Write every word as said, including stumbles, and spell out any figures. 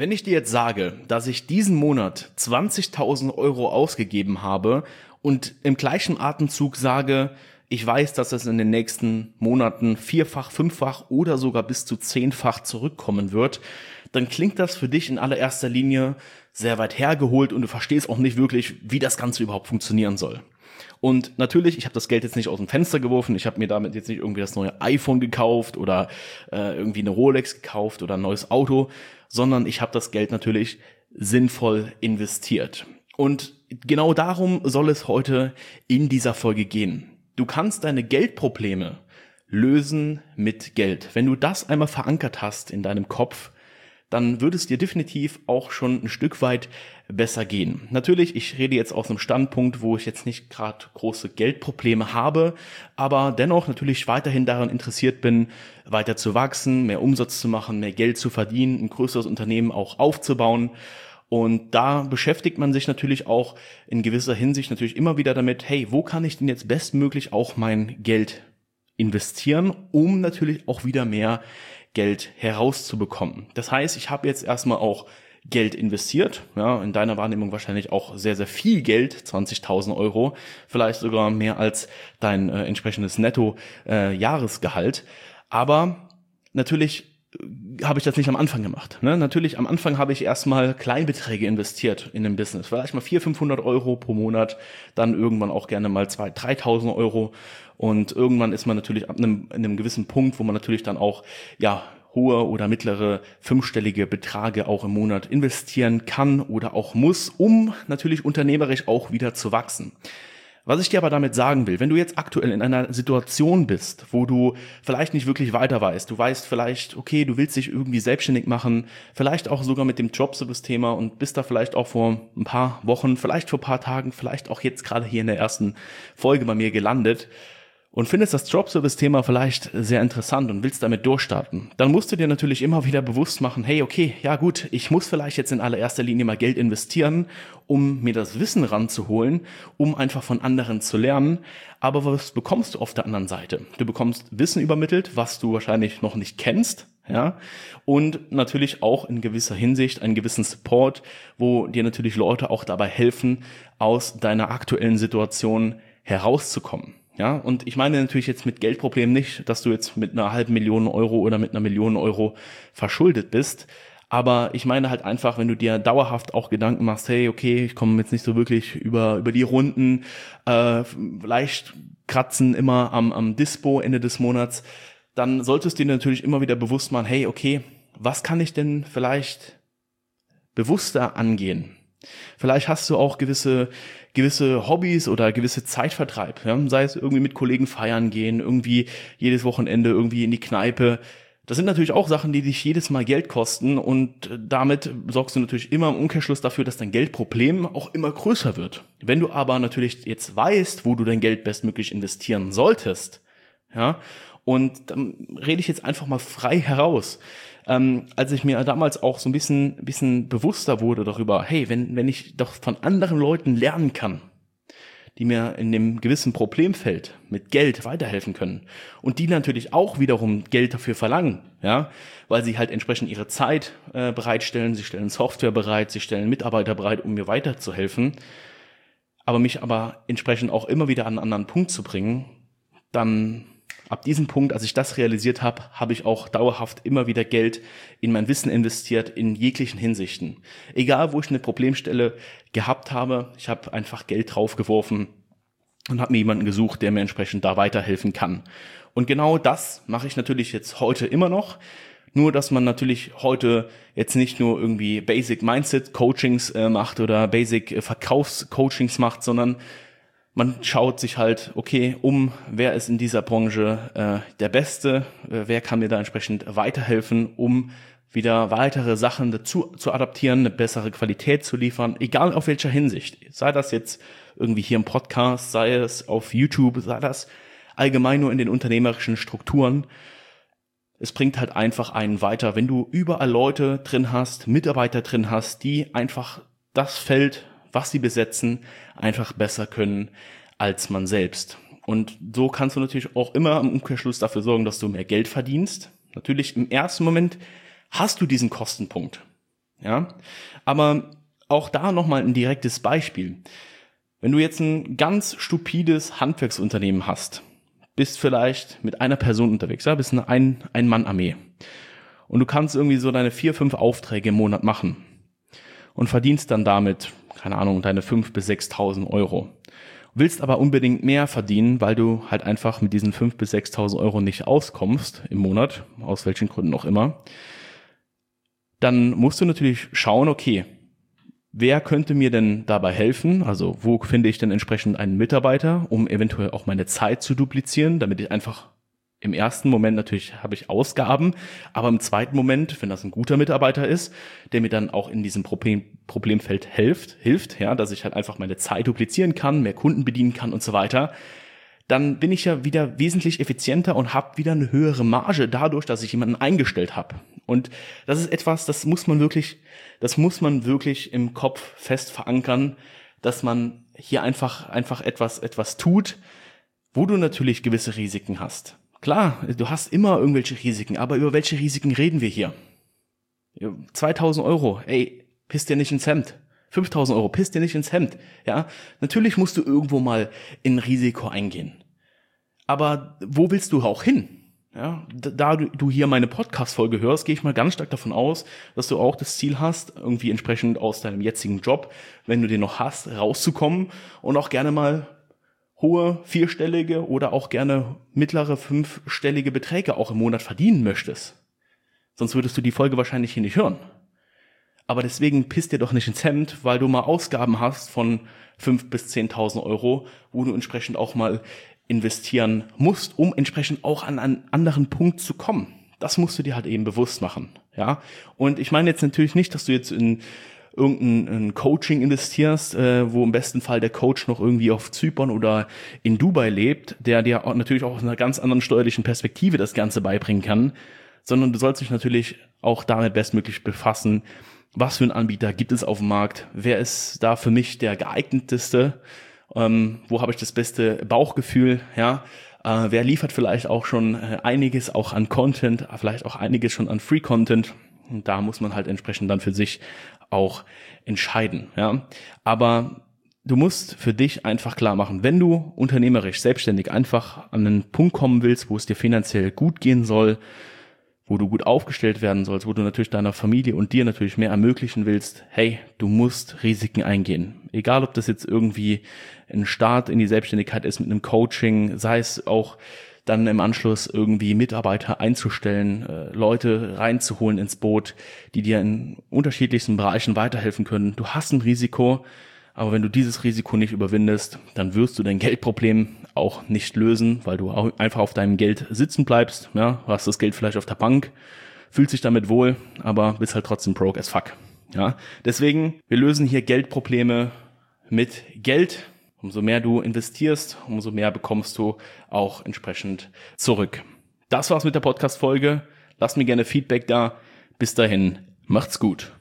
Wenn ich dir jetzt sage, dass ich diesen Monat zwanzigtausend Euro ausgegeben habe und im gleichen Atemzug sage, ich weiß, dass es in den nächsten Monaten vierfach, fünffach oder sogar bis zu zehnfach zurückkommen wird, dann klingt das für dich in allererster Linie sehr weit hergeholt und du verstehst auch nicht wirklich, wie das Ganze überhaupt funktionieren soll. Und natürlich, ich habe das Geld jetzt nicht aus dem Fenster geworfen, ich habe mir damit jetzt nicht irgendwie das neue iPhone gekauft oder äh, irgendwie eine Rolex gekauft oder ein neues Auto, sondern ich habe das Geld natürlich sinnvoll investiert. Und genau darum soll es heute in dieser Folge gehen. Du kannst deine Geldprobleme lösen mit Geld. Wenn du das einmal verankert hast in deinem Kopf, dann würde es dir definitiv auch schon ein Stück weit besser gehen. Natürlich, ich rede jetzt aus einem Standpunkt, wo ich jetzt nicht gerade große Geldprobleme habe, aber dennoch natürlich weiterhin daran interessiert bin, weiter zu wachsen, mehr Umsatz zu machen, mehr Geld zu verdienen, ein größeres Unternehmen auch aufzubauen. Und da beschäftigt man sich natürlich auch in gewisser Hinsicht natürlich immer wieder damit, hey, wo kann ich denn jetzt bestmöglich auch mein Geld investieren, um natürlich auch wieder mehr Geld herauszubekommen. Das heißt, ich habe jetzt erstmal auch Geld investiert, ja, in deiner Wahrnehmung wahrscheinlich auch sehr, sehr viel Geld, zwanzigtausend Euro, vielleicht sogar mehr als dein äh, entsprechendes Netto-Jahresgehalt. Äh, Aber natürlich habe ich das nicht am Anfang gemacht. Ne? Natürlich, am Anfang habe ich erstmal Kleinbeträge investiert in dem Business. Vielleicht mal vierhundert, fünfhundert Euro pro Monat, dann irgendwann auch gerne mal zweitausend, dreitausend Euro. Und irgendwann ist man natürlich ab einem, in einem gewissen Punkt, wo man natürlich dann auch, ja, hohe oder mittlere fünfstellige Beträge auch im Monat investieren kann oder auch muss, um natürlich unternehmerisch auch wieder zu wachsen. Was ich dir aber damit sagen will, wenn du jetzt aktuell in einer Situation bist, wo du vielleicht nicht wirklich weiter weißt, du weißt vielleicht, okay, du willst dich irgendwie selbstständig machen, vielleicht auch sogar mit dem Jobservice-Thema und bist da vielleicht auch vor ein paar Wochen, vielleicht vor ein paar Tagen, vielleicht auch jetzt gerade hier in der ersten Folge bei mir gelandet und findest das Jobservice-Thema vielleicht sehr interessant und willst damit durchstarten, dann musst du dir natürlich immer wieder bewusst machen, hey, okay, ja gut, ich muss vielleicht jetzt in allererster Linie mal Geld investieren, um mir das Wissen ranzuholen, um einfach von anderen zu lernen. Aber was bekommst du auf der anderen Seite? Du bekommst Wissen übermittelt, was du wahrscheinlich noch nicht kennst, ja, und natürlich auch in gewisser Hinsicht einen gewissen Support, wo dir natürlich Leute auch dabei helfen, aus deiner aktuellen Situation herauszukommen. Ja, und ich meine natürlich jetzt mit Geldproblemen nicht, dass du jetzt mit einer halben Million Euro oder mit einer Million Euro verschuldet bist. Aber ich meine halt einfach, wenn du dir dauerhaft auch Gedanken machst, hey, okay, ich komme jetzt nicht so wirklich über über die Runden, äh, leicht kratzen immer am, am Dispo Ende des Monats, dann solltest du dir natürlich immer wieder bewusst machen, hey, okay, was kann ich denn vielleicht bewusster angehen? Vielleicht hast du auch gewisse gewisse Hobbys oder gewisse Zeitvertreib, ja? Sei es irgendwie mit Kollegen feiern gehen, irgendwie jedes Wochenende irgendwie in die Kneipe. Das sind natürlich auch Sachen, die dich jedes Mal Geld kosten und damit sorgst du natürlich immer im Umkehrschluss dafür, dass dein Geldproblem auch immer größer wird. Wenn du aber natürlich jetzt weißt, wo du dein Geld bestmöglich investieren solltest, ja, und dann rede ich jetzt einfach mal frei heraus. Ähm, als ich mir damals auch so ein bisschen, ein bisschen bewusster wurde darüber, hey, wenn, wenn ich doch von anderen Leuten lernen kann, die mir in dem gewissen Problemfeld mit Geld weiterhelfen können und die natürlich auch wiederum Geld dafür verlangen, ja, weil sie halt entsprechend ihre Zeit äh, bereitstellen, sie stellen Software bereit, sie stellen Mitarbeiter bereit, um mir weiterzuhelfen, aber mich aber entsprechend auch immer wieder an einen anderen Punkt zu bringen, dann ab diesem Punkt, als ich das realisiert habe, habe ich auch dauerhaft immer wieder Geld in mein Wissen investiert, in jeglichen Hinsichten. Egal, wo ich eine Problemstelle gehabt habe, ich habe einfach Geld draufgeworfen und habe mir jemanden gesucht, der mir entsprechend da weiterhelfen kann. Und genau das mache ich natürlich jetzt heute immer noch. Nur, dass man natürlich heute jetzt nicht nur irgendwie Basic Mindset Coachings äh, macht oder Basic äh, Verkaufscoachings macht, sondern man schaut sich halt, okay, um, wer ist in dieser Branche äh, der Beste, äh, wer kann mir da entsprechend weiterhelfen, um wieder weitere Sachen dazu zu adaptieren, eine bessere Qualität zu liefern, egal auf welcher Hinsicht. Sei das jetzt irgendwie hier im Podcast, sei es auf YouTube, sei das allgemein nur in den unternehmerischen Strukturen. Es bringt halt einfach einen weiter, wenn du überall Leute drin hast, Mitarbeiter drin hast, die einfach das Feld, was sie besetzen, einfach besser können als man selbst. Und so kannst du natürlich auch immer im Umkehrschluss dafür sorgen, dass du mehr Geld verdienst. Natürlich im ersten Moment hast du diesen Kostenpunkt. Ja, aber auch da nochmal ein direktes Beispiel. Wenn du jetzt ein ganz stupides Handwerksunternehmen hast, bist vielleicht mit einer Person unterwegs, ja, bist eine Ein- Ein-Mann-Armee und du kannst irgendwie so deine vier, fünf Aufträge im Monat machen und verdienst dann damit, keine Ahnung, deine fünftausend bis sechstausend Euro. Willst aber unbedingt mehr verdienen, weil du halt einfach mit diesen fünftausend bis sechstausend Euro nicht auskommst im Monat, aus welchen Gründen auch immer, dann musst du natürlich schauen, okay, wer könnte mir denn dabei helfen? Also wo finde ich denn entsprechend einen Mitarbeiter, um eventuell auch meine Zeit zu duplizieren, damit ich einfach im ersten Moment natürlich habe ich Ausgaben, aber im zweiten Moment, wenn das ein guter Mitarbeiter ist, der mir dann auch in diesem Problem, Problemfeld hilft, hilft, ja, dass ich halt einfach meine Zeit duplizieren kann, mehr Kunden bedienen kann und so weiter, dann bin ich ja wieder wesentlich effizienter und habe wieder eine höhere Marge dadurch, dass ich jemanden eingestellt habe. Und das ist etwas, das muss man wirklich, das muss man wirklich im Kopf fest verankern, dass man hier einfach, einfach etwas, etwas tut, wo du natürlich gewisse Risiken hast. Klar, du hast immer irgendwelche Risiken, aber über welche Risiken reden wir hier? zweitausend Euro, ey, piss dir nicht ins Hemd. fünftausend Euro, piss dir nicht ins Hemd. Ja, natürlich musst du irgendwo mal in Risiko eingehen. Aber wo willst du auch hin? Ja, da du hier meine Podcast-Folge hörst, gehe ich mal ganz stark davon aus, dass du auch das Ziel hast, irgendwie entsprechend aus deinem jetzigen Job, wenn du den noch hast, rauszukommen und auch gerne mal hohe vierstellige oder auch gerne mittlere fünfstellige Beträge auch im Monat verdienen möchtest. Sonst würdest du die Folge wahrscheinlich hier nicht hören. Aber deswegen piss dir doch nicht ins Hemd, weil du mal Ausgaben hast von fünftausend bis zehntausend Euro, wo du entsprechend auch mal investieren musst, um entsprechend auch an einen anderen Punkt zu kommen. Das musst du dir halt eben bewusst machen. Ja. Und ich meine jetzt natürlich nicht, dass du jetzt in irgendein Coaching investierst, äh, wo im besten Fall der Coach noch irgendwie auf Zypern oder in Dubai lebt, der dir auch natürlich auch aus einer ganz anderen steuerlichen Perspektive das Ganze beibringen kann, sondern du sollst dich natürlich auch damit bestmöglich befassen, was für einen Anbieter gibt es auf dem Markt, wer ist da für mich der geeigneteste, ähm, wo habe ich das beste Bauchgefühl, ja, äh, wer liefert vielleicht auch schon äh, einiges auch an Content, vielleicht auch einiges schon an Free Content. Und da muss man halt entsprechend dann für sich auch entscheiden, ja. Aber du musst für dich einfach klar machen, wenn du unternehmerisch, selbstständig einfach an einen Punkt kommen willst, wo es dir finanziell gut gehen soll, wo du gut aufgestellt werden sollst, wo du natürlich deiner Familie und dir natürlich mehr ermöglichen willst, hey, du musst Risiken eingehen. Egal, ob das jetzt irgendwie ein Start in die Selbstständigkeit ist mit einem Coaching, sei es auch dann im Anschluss irgendwie Mitarbeiter einzustellen, äh, Leute reinzuholen ins Boot, die dir in unterschiedlichsten Bereichen weiterhelfen können. Du hast ein Risiko, aber wenn du dieses Risiko nicht überwindest, dann wirst du dein Geldproblem auch nicht lösen, weil du auch einfach auf deinem Geld sitzen bleibst. Ja, du hast das Geld vielleicht auf der Bank, fühlst dich damit wohl, aber bist halt trotzdem broke as fuck. Ja, deswegen, wir lösen hier Geldprobleme mit Geld. Umso mehr du investierst, umso mehr bekommst du auch entsprechend zurück. Das war's mit der Podcast-Folge. Lass mir gerne Feedback da. Bis dahin, macht's gut.